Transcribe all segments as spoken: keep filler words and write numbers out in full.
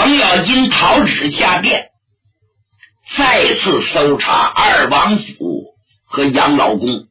程咬金讨旨下殿，再次搜查二王府和杨老公。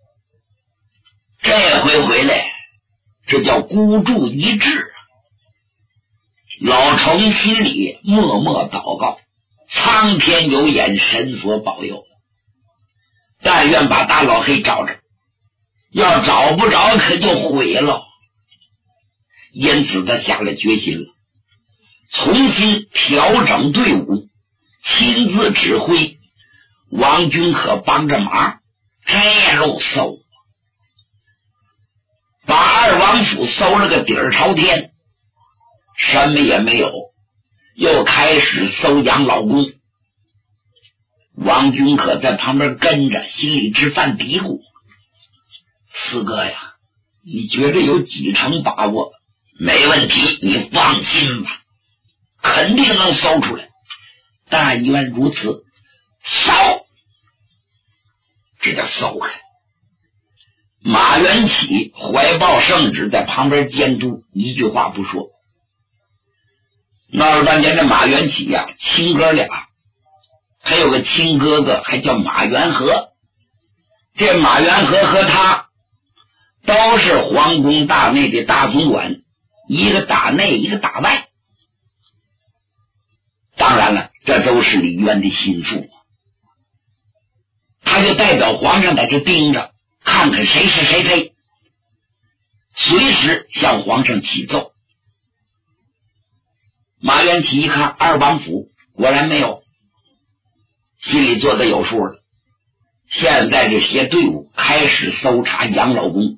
这回回来，这叫孤注一掷。老程心里默默祷告，苍天有眼，神佛保佑，但愿把大老黑找着，要找不着可就毁了。因此他下了决心了，重新调整队伍，亲自指挥王君可帮着忙，这路搜，把二王府搜了个底儿朝天，什么也没有，又开始搜杨老公。王君可在旁边跟着，心里直犯嘀咕：四哥呀，你觉得有几成把握？没问题，你放心吧，肯定能搜出来。但愿如此，搜，这叫搜开。马元启怀抱圣旨在旁边监督，一句话不说。闹了半天，这马元启呀、啊，亲哥俩，还有个亲哥哥，还叫马元和。这马元和和他都是皇宫大内的大总管，一个打内，一个打外。当然了，这都是李渊的心腹，他就代表皇上在这盯着，看看谁是谁非，随时向皇上启奏。马元启一看二王府果然没有，心里做得有数了。现在这些队伍开始搜查杨老公，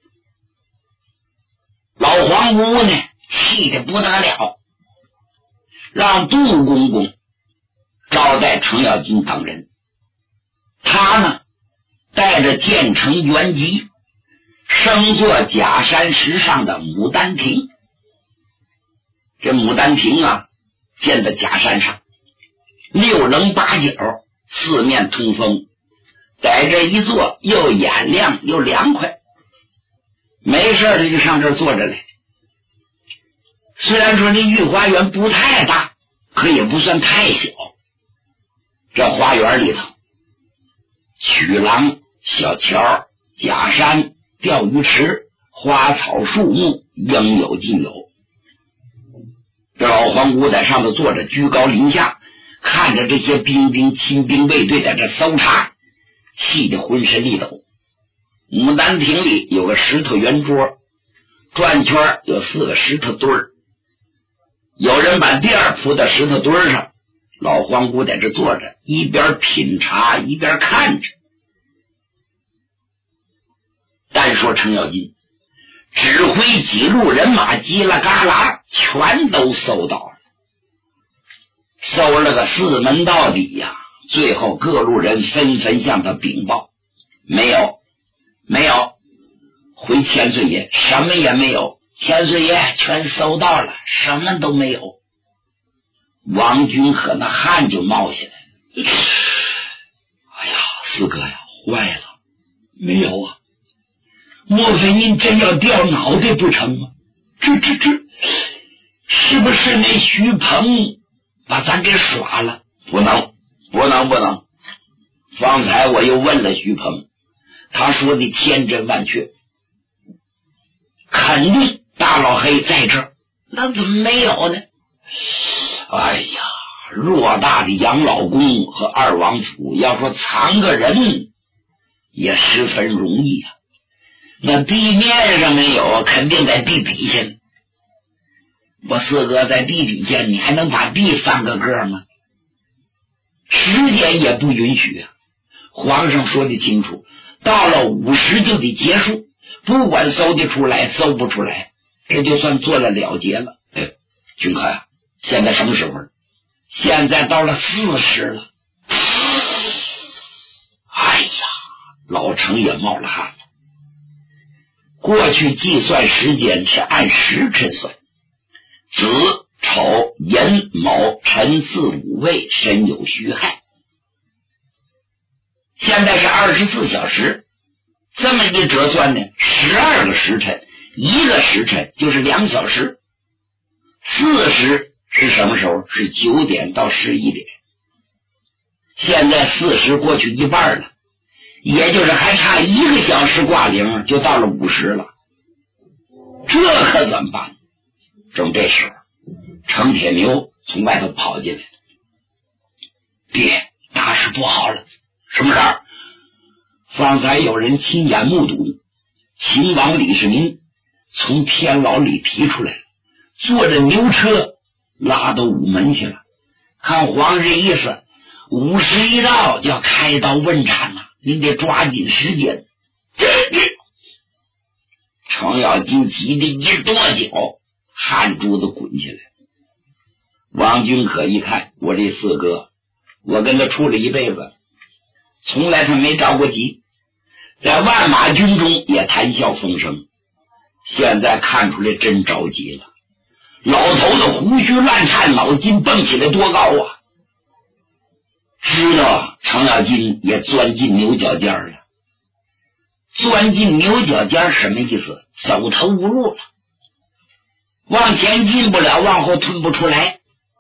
老皇姑呢气得不得了，让杜公公招待程咬金等人，他呢带着建成元吉升坐假山石上的牡丹亭。这牡丹亭啊建在假山上，六棱八角，四面通风，在这一坐又眼亮又凉快，没事他就上这儿坐着来。虽然说这御花园不太大，可也不算太小。这花园里头曲廊、小桥、假山、钓鱼池、花草树木应有尽有。这老皇姑在上头坐着，居高临下，看着这些兵兵亲兵卫队在这搜查，气得浑身力抖。牡丹亭里有个石头圆桌，转圈有四个石头墩儿，有人把垫儿铺在石头墩儿上，老皇姑在这坐着，一边品茶一边看着。单说程咬金指挥几路人马叽啦嘎啦全都搜到了，搜了个四门到底呀、啊！最后各路人纷纷向他禀报，没有没有，回千岁爷什么也没有，千岁爷全搜到了，什么都没有。王君可那汗就冒下来了，哎呀，四哥呀，坏了，没有啊，莫非您真要掉脑袋不成吗？这这这是不是那徐鹏把咱给耍了？不能不能不能，方才我又问了徐鹏，他说的千真万确，肯定大老黑在这儿，那怎么没有呢？哎呀，偌大的杨老公和二王府，要说藏个人也十分容易啊。那地面上没有，肯定在地底下。我四哥在地底下，你还能把地翻个个吗？时间也不允许啊。皇上说的清楚，到了午时就得结束，不管搜得出来搜不出来，这就算做了了结了。哎，君可呀，现在什么时候了？现在到了四时了。哎呀，老程也冒了汗了。过去计算时间是按时辰算，子、丑、寅、卯、辰巳午未申酉戌亥，现在是二十四小时，这么一折算呢，十二个时辰，一个时辰就是两小时，四时是什么时候？是九点到十一点。现在四十过去一半了，也就是还差一个小时挂铃就到了五十了。这可怎么办？正这时候，程铁牛从外头跑进来了。爹，大事不好了！什么事儿？方才有人亲眼目睹秦王李世民从天牢里提出来了，坐着牛车拉到午门去了。看皇上意思，午时一到就要开刀问斩了，您得抓紧时间。这这，程咬金急得一跺脚，汗珠子滚起来。王君可一看，我这四哥，我跟他处了一辈子，从来他没着过急，在万马军中也谈笑风生，现在看出来真着急了。老头子胡须乱颤，脑筋蹦起来多高啊！知道程咬金也钻进牛角尖了。钻进牛角尖什么意思？走投无路了，往前进不了，往后退不出来。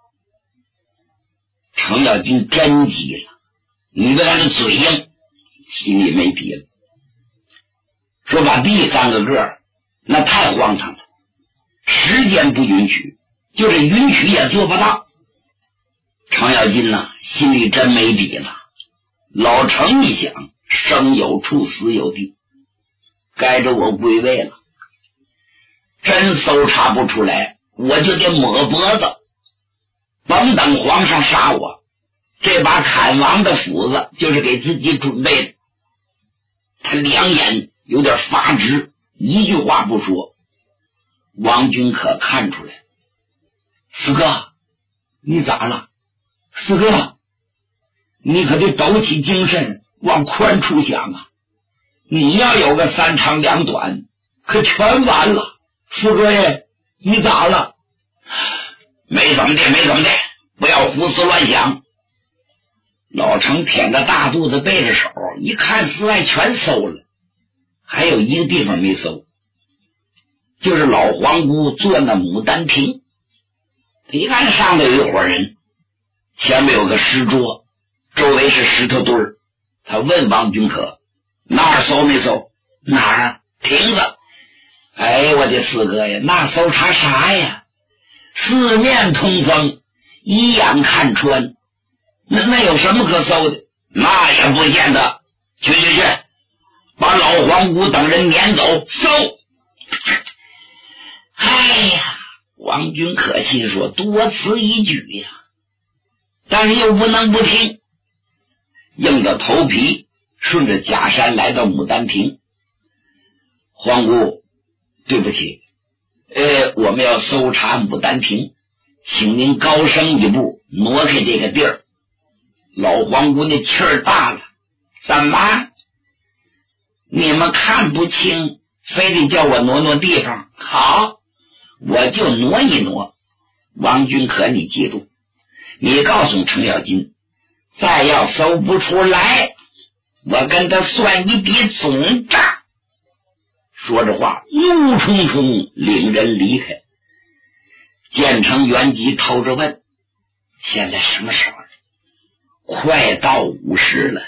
程咬金真急了，你别看他嘴硬，心里没底了。说把第三个个那太荒唐了，时间不允许，就是允许也做不到。程咬金呢，心里真没底了。老程一想，生有处死有地，该着我归位了。真搜查不出来，我就得抹脖子，甭等皇上杀我。这把砍王的斧子就是给自己准备的。他两眼有点发直，一句话不说。王君可看出来，四哥，你咋了？四哥，你可得抖起精神，往宽处想啊！你要有个三长两短，可全完了。四哥爷，你咋了？没怎么的，没怎么的，不要胡思乱想。老程舔着大肚子，背着手，一看四外全搜了，还有一个地方没搜，就是老皇姑坐那牡丹亭。一看上头有一伙人，前面有个石桌，周围是石头堆儿。他问王君可，那儿搜没搜？哪儿？亭子。哎，我的四哥呀，那搜查啥呀？四面通风，一眼看穿，那那有什么可搜的？那也不见得。去去去，把老皇姑等人撵走，搜！哎呀，王君可心说多此一举呀，但是又不能不听，硬着头皮顺着假山来到牡丹亭。皇姑，对不起，呃，我们要搜查牡丹亭，请您高升一步，挪开这个地儿。老皇姑那气儿大了，怎么？你们看不清，非得叫我挪挪地方？好，我就挪一挪。王君可，你记住，你告诉程咬金，再要搜不出来，我跟他算一笔总账。说着话，怒冲冲领人离开。建成元吉偷着问，现在什么时候了？快到五十了。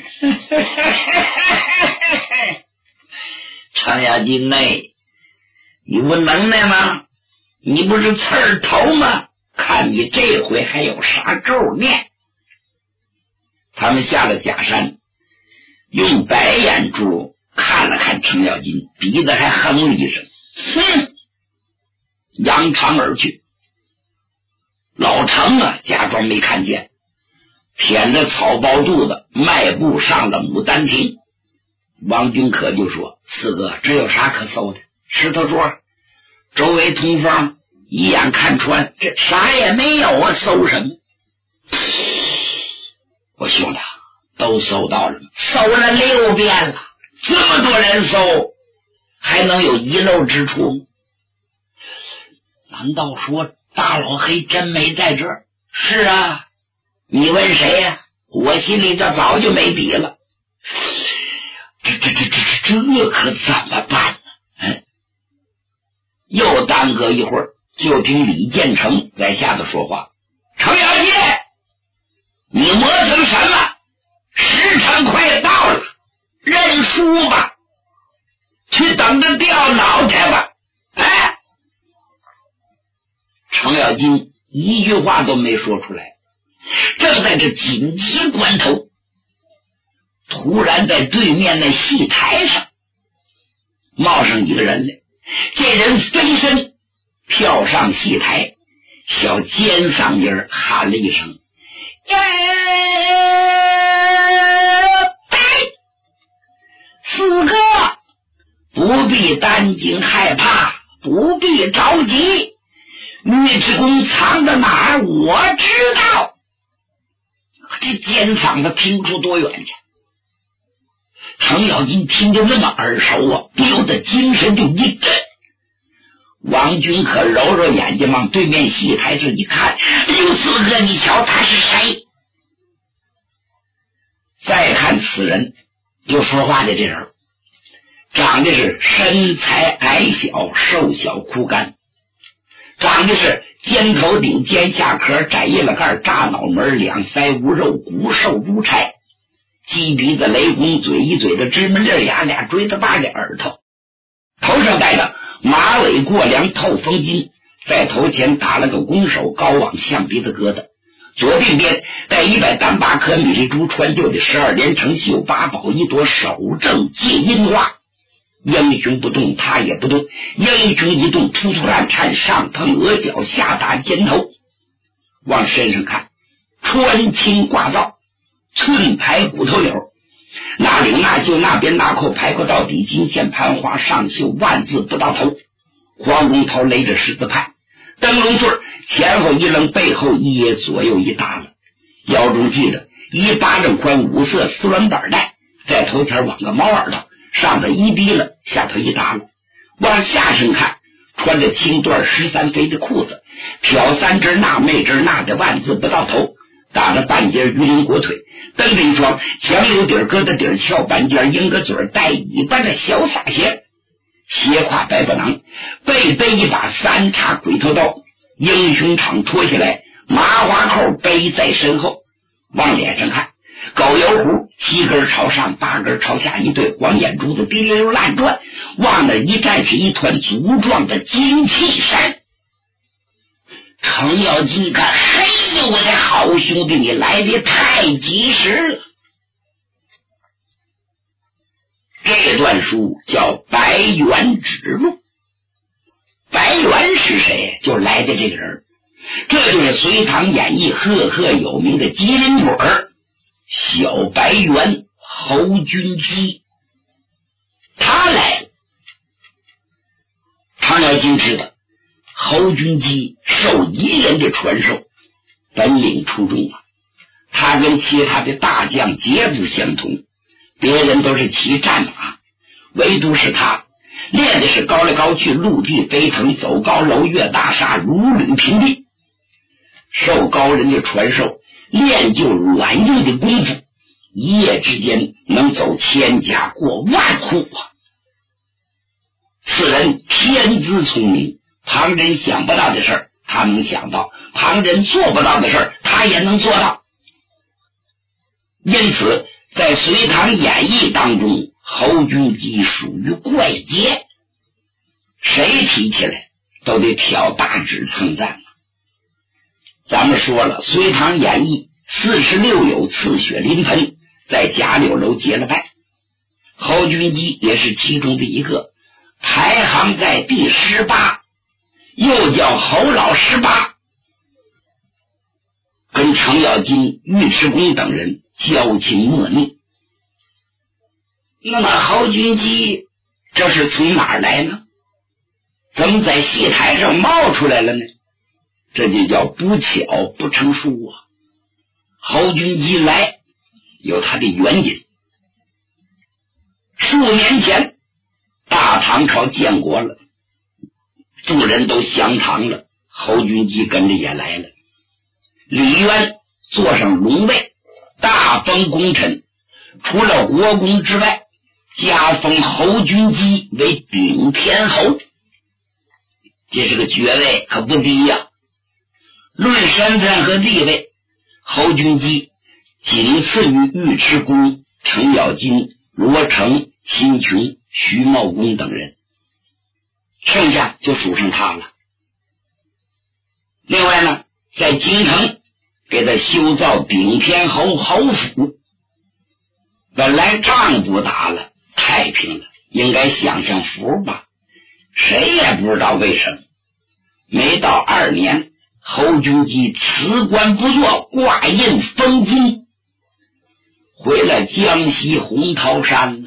程咬金呢，你不能耐吗？你不是刺儿头吗？看你这回还有啥够念。他们下了假山，用白眼珠看了看程咬金，鼻子还哼了一声，哼，扬长而去。老程啊，假装没看见，舔着草包肚子，迈步上了牡丹亭。王君可就说，四哥，这有啥可搜的？石头桌，周围通风，一眼看穿，这啥也没有啊，搜什么？我兄弟，都搜到了吗？搜了六遍了，这么多人搜，还能有遗漏之处吗？难道说大老黑真没在这儿？是啊，你问谁呀、啊？我心里这早就没底了。这这这这这可怎么办呢？嗯，又耽搁一会儿， 就听李建成在下头说话：“程咬金，你磨蹭什么？时辰快到了，认输吧，去等着掉脑袋吧！”哎，程咬金一句话都没说出来。正在这紧急关头，突然在对面那戏台上冒上一个人来。这人飞身跳上戏台，小尖嗓音喊了一声：“耶！”四哥不必担惊害怕，不必着急，尉迟恭藏在哪儿我知道。这尖嗓子听出多远去？程咬金听着那么耳熟啊，不由得精神就一震。王军可揉揉眼睛，往对面戏台上一看：“哎呦，四哥，你瞧他是谁？”再看此人，就说话的这人长得是身材矮小，瘦小枯干，长得是尖头顶，尖下壳，窄叶了盖，大脑门，两腮无肉，骨瘦如柴，鸡鼻子雷公，嘴一嘴的芝麻粒牙，俩锥子巴的耳朵，头上戴着马尾过梁透风巾，在头前打了个弓手，高往象鼻子疙瘩，左鬓边戴一百单八颗米粒珠穿就的十二连成绣八宝一朵，手正借阴花。英雄不动，他也不动，英雄一动，突突乱颤，上碰额角，下打肩头。往身上看，穿青挂皂，寸排骨头绺，那领那袖那边那扣排扣到底，金线盘花上绣万字不到头，黄公头勒着十字派，灯笼穗前后一扔，背后一掖，左右一搭了，腰中系着一巴掌宽五色丝软板带，在头前往个猫耳朵，上头一低了，下头一搭了。往下身看，穿着青缎十三飞的裤子，挑三针那妹针那的万字不到头，打着半截鱼鳞裹腿，蹬着一双强有底儿疙瘩底儿翘半截鹰个嘴带尾巴的小洒鞋，斜挎白布囊，背背一把三叉鬼头刀，英雄氅脱下来，麻花扣背在身后。往脸上看，狗油胡七根朝上，八根朝下，一对黄眼珠子滴溜乱转，往那一站是一团足状的精气山。程咬金一看，嘿呦，我的好兄弟，你来的太及时了。这段书叫《白猿指路》，白猿是谁？就来的这个人，这就是隋唐演义赫赫有名的吉林腿儿小白猿侯君基，他来了。程咬金知道侯君基受夷人的传授，本领出众啊。他跟其他的大将节不相同，别人都是骑战马，唯独是他练的是高来高去，陆地飞腾，走高楼越大厦，如履平地。受高人的传授，练就软硬的功夫，一夜之间能走千家过万户啊！此人天资聪明，旁人想不到的事儿他能想到，旁人做不到的事儿他也能做到。因此在隋唐演义当中，侯君基属于怪杰，谁提起来都得挑大指称赞。咱们说了，隋唐演义四十六友刺血临盆，在贾柳楼结了拜，侯君基也是其中的一个，排行在第十八，又叫侯老十八，跟程咬金、尉迟恭等人交情莫逆。那么侯君基这是从哪儿来呢？怎么在戏台上冒出来了呢？这就叫不巧不成书啊！侯君基来有他的原因。数年前大唐朝建国了，众人都降唐了，侯君基跟着也来了。李渊坐上龙位，大封功臣，除了国公之外，加封侯君基为丙天侯。 这是个爵位，可不低呀、啊。论身份和地位，侯君集仅次于尉迟恭、程咬金、罗成、辛穷、徐茂公等人，剩下就数上他了。另外呢，在京城给他修造顶天侯侯府，本来仗不打了，太平了，应该享享福吧，谁也不知道为什么没到二年，侯君集辞官不做，挂印封金，回了江西红桃山了。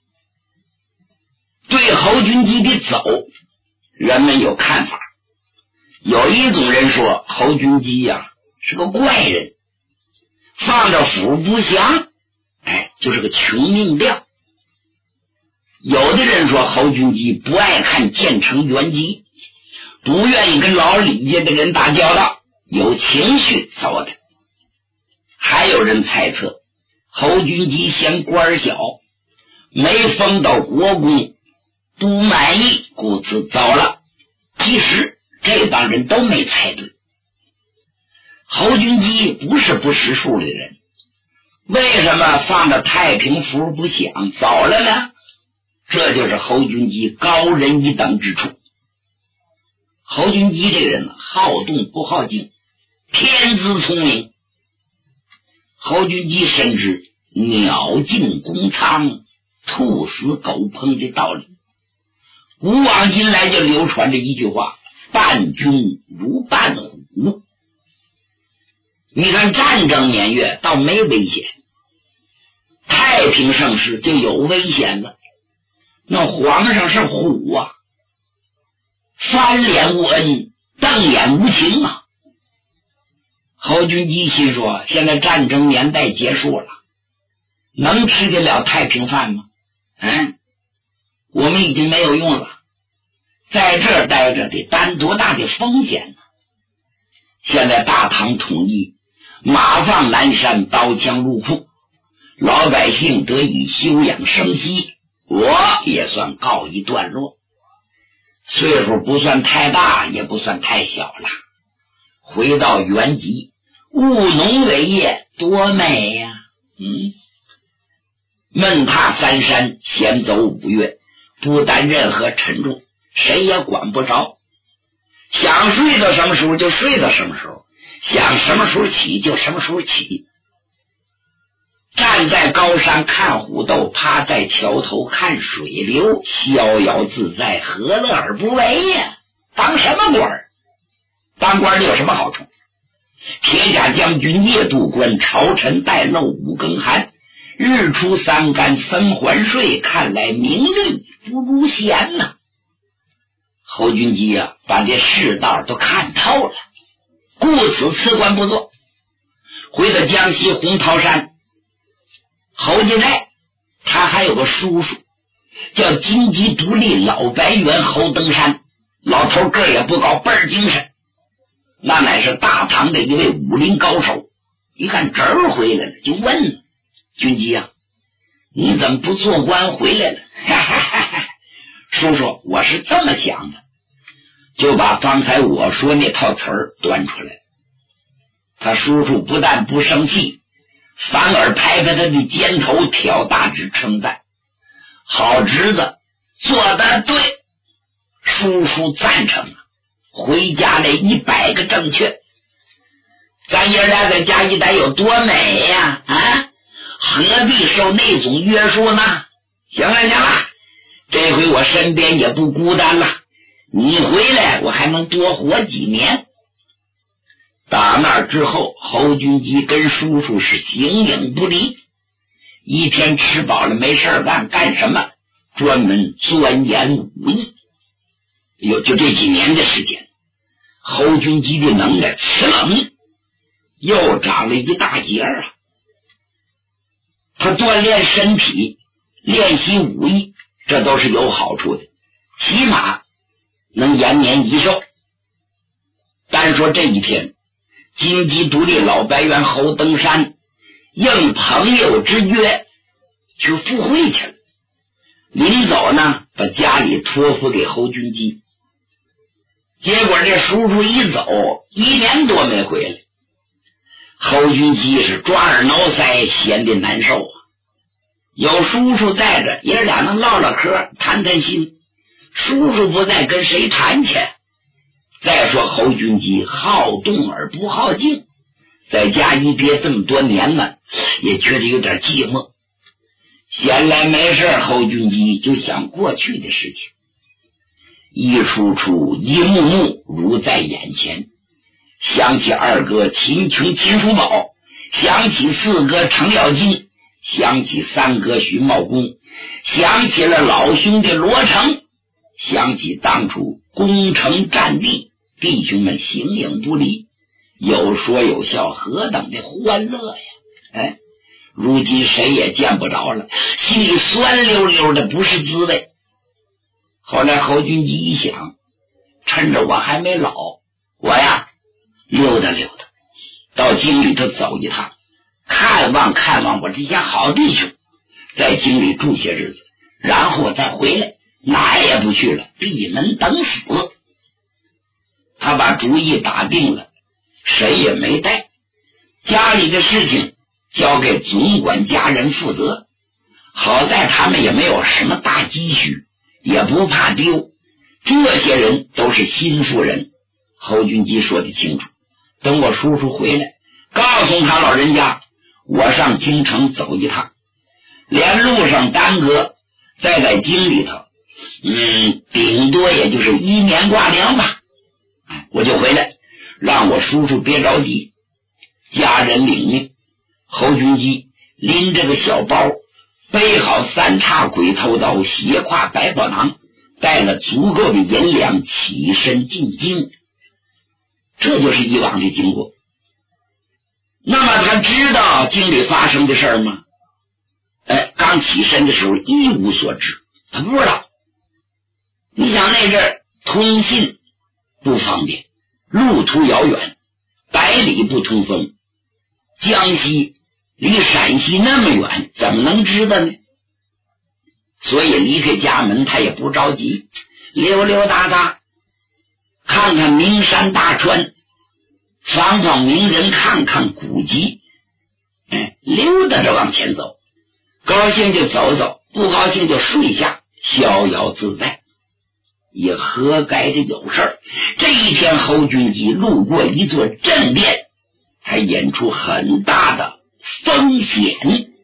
对侯君集的走，人们有看法。有一种人说侯君集呀、啊、是个怪人，放着府不降，哎，就是个穷命调。有的人说侯君集不爱看建成元吉，不愿意跟老李家的人打交道，有情绪走的。还有人猜测侯君集嫌官小，没封到国公，不满意，故此走了。其实这帮人都没猜对。侯君集不是不识数的人，为什么放着太平符不响走了呢？这就是侯君集高人一等之处。侯君集这个人好动不好静，天资聪明。侯君集深知鸟尽弓藏，兔死狗烹的道理。古往今来就流传着一句话，伴君如伴虎。你看战争年月倒没危险，太平盛世就有危险了。那皇上是虎啊，翻脸无恩，瞪眼无情啊。侯君集心说，现在战争年代结束了，能吃得了太平饭吗？嗯，我们已经没有用了，在这儿待着得担多大的风险呢？现在大唐统一，马放南山，刀枪入库，老百姓得以休养生息，我也算告一段落。岁数不算太大，也不算太小了，回到原籍，务农为业，多美呀、啊！嗯，闷踏三山，闲走五岳，不担任何沉重，谁也管不着，想睡到什么时候就睡到什么时候，想什么时候起就什么时候起。站在高山看虎斗，趴在桥头看水流，逍遥自在，何乐而不为呀？当什么官？当官有什么好处？铁甲将军夜渡关，朝臣待漏五更寒，日出三竿分还睡，看来名利不如闲呐、啊。侯君集啊，把这世道都看透了，故此辞官不做，回到江西红桃山。侯家寨他还有个叔叔叫金鸡独立老白猿侯登山，老头个也不高，倍儿精神，那乃是大唐的一位武林高手。一看侄儿回来了，就问君集啊，你怎么不做官回来了？哈哈哈哈，叔叔，我是这么想的，就把方才我说那套词儿端出来。他叔叔不但不生气，反而拍拍他的肩头，挑大指称赞：好侄子，做得对，叔叔赞成啊！回家来一百个正确，咱爷俩在家一待有多美呀！啊，何必受那种约束呢？行了行了，这回我身边也不孤单了，你回来我还能多活几年。打那之后，侯君集跟叔叔是形影不离，一天吃饱了没事干，干什么？专门钻研武艺。有就这几年的时间，侯君集的能耐此冷又长了一大截啊！他锻炼身体，练习武艺，这都是有好处的，起码能延年益寿。单说这一天，金鸡独立老白猿侯登山，应朋友之约去赴会去了。临走呢，把家里托付给侯君集。 结果这叔叔一走，一年多没回来。侯君集是抓耳挠腮，闲得难受啊。有叔叔在这，爷俩能唠唠嗑，谈谈心。叔叔不在，跟谁谈去？再说侯君集好动而不好静，在家一憋这么多年呢，也觉得有点寂寞。闲来没事，侯君集就想过去的事情，一出出一幕幕如在眼前。想起二哥秦琼秦叔宝，想起四哥程咬金，想起三哥徐茂公，想起了老兄的罗成，想起当初攻城战地，弟兄们形影不离，有说有笑，何等的欢乐呀！哎，如今谁也见不着了，心里酸溜溜的，不是滋味。后来侯君集一想，趁着我还没老，我呀溜达溜达，到京里头走一趟，看望看望我这些好弟兄，在京里住些日子，然后再回来，哪也不去了，闭门等死。他把主意打定了，谁也没带，家里的事情交给总管家人负责。好在他们也没有什么大积蓄，也不怕丢，这些人都是心腹人。侯君集说得清楚，等我叔叔回来，告诉他老人家，我上京城走一趟，连路上耽搁，再在京里头，嗯，顶多也就是一年挂粮吧，我就回来，让我叔叔别着急。家人领命，侯君集拎着个小包，背好三叉鬼头刀，斜挎百宝囊，带了足够的银两，起身进京。这就是以往的经过。那么他知道京里发生的事儿吗？哎，刚起身的时候一无所知，他不知道。你想那阵儿通信不方便，路途遥远，百里不通风，江西离陕西那么远，怎么能知道呢？所以离开家门他也不着急，溜溜达达，看看名山大川，访访名人，看看古籍，哎，溜达着往前走，高兴就走走，不高兴就睡下，逍遥自在，也何该的有事儿。这一天侯君集路过一座镇店，才演出很大的风险。